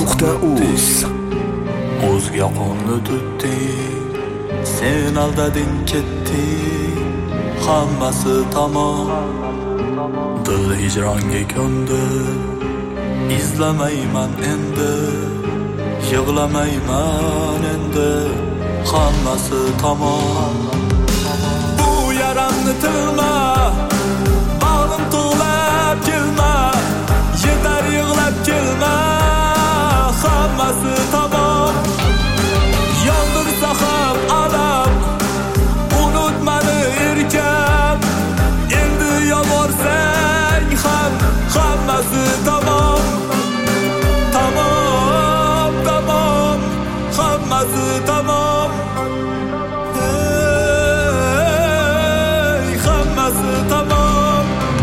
Megahit.uz O'zga qo'lni tutding, sen aldading ketding, hammasi tamom. Dil hijronga ko'ndi, izlamayman endi, yig'lamayman endi, hammasi tamom. Bu yaramni tilma, bag'rim tug'lab kelma, yetar yig'lab kelma, hammasi tamom. Yondirsa ham alam, unutmani erkam, endi yolvorsang ham hammasi tamom. Tamom, tamom, hammasi tamom. Hey, hammasi tamom.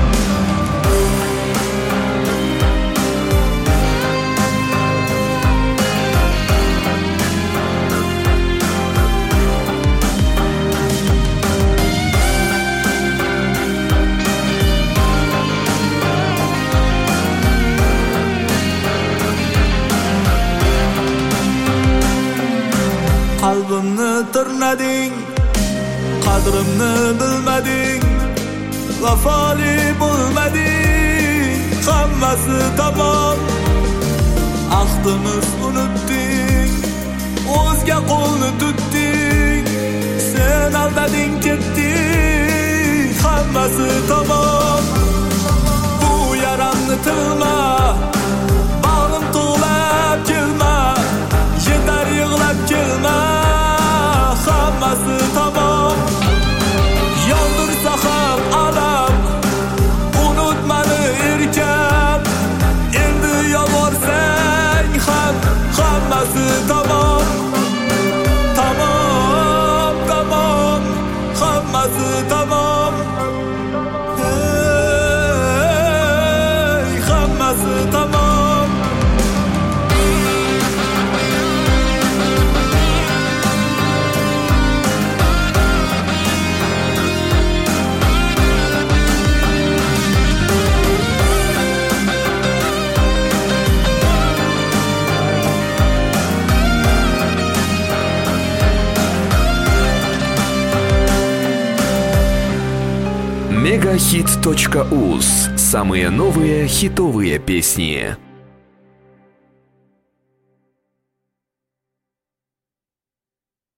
Qalbimni tirnading, qadrimni bilmading, vafoli bo'lmading, hammasi tamom. Ahdimiz unutding, o'zga qo'lni tutding, sen aldading ketding, hammasi tamom. Bu yaramni tilma, bag'rim tug'lab kelma, yetar yig'lab kelma, hammasi tamom. Yondirsa ham alam, unutmani erkam, endi yolvorsang ham hammasi tamom. Tamom, tamom, hammasi tamom. Hey, hammasi tamom. Megahit.uz. Самые новые хитовые песни.